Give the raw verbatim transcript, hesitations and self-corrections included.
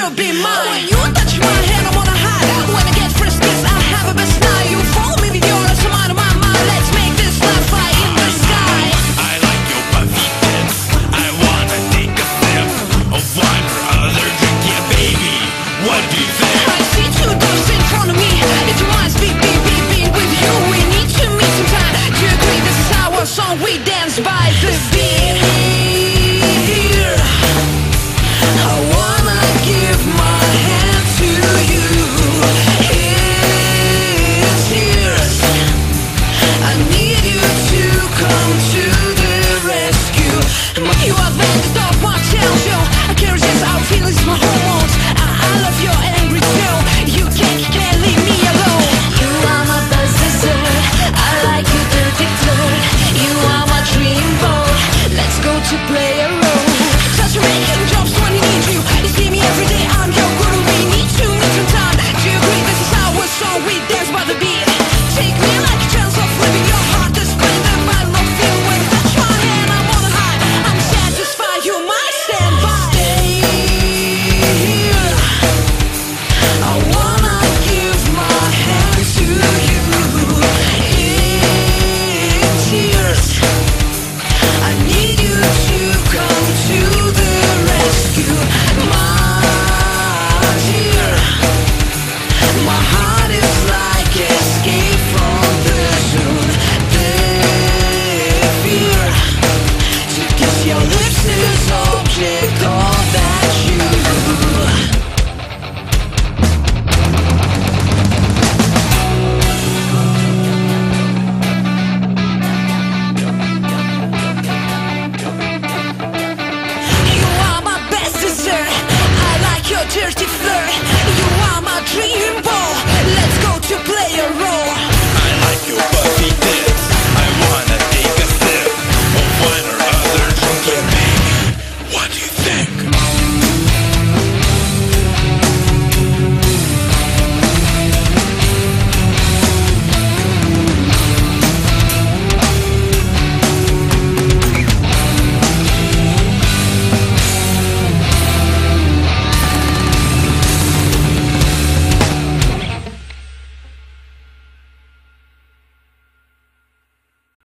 to be mine. When you touch my hand, I'm on a high. When I get frisky, I have a best style. You follow me with your eyes, I'm out of my mind. Let's make this love fly in the sky. I like your puffy lips. I wanna take a sip of one or other drink. Yeah, baby, what do you think? I see two dogs in front of me. It reminds me, be, be, be with you. We need to meet sometime. Do you agree this is our song? We dance by the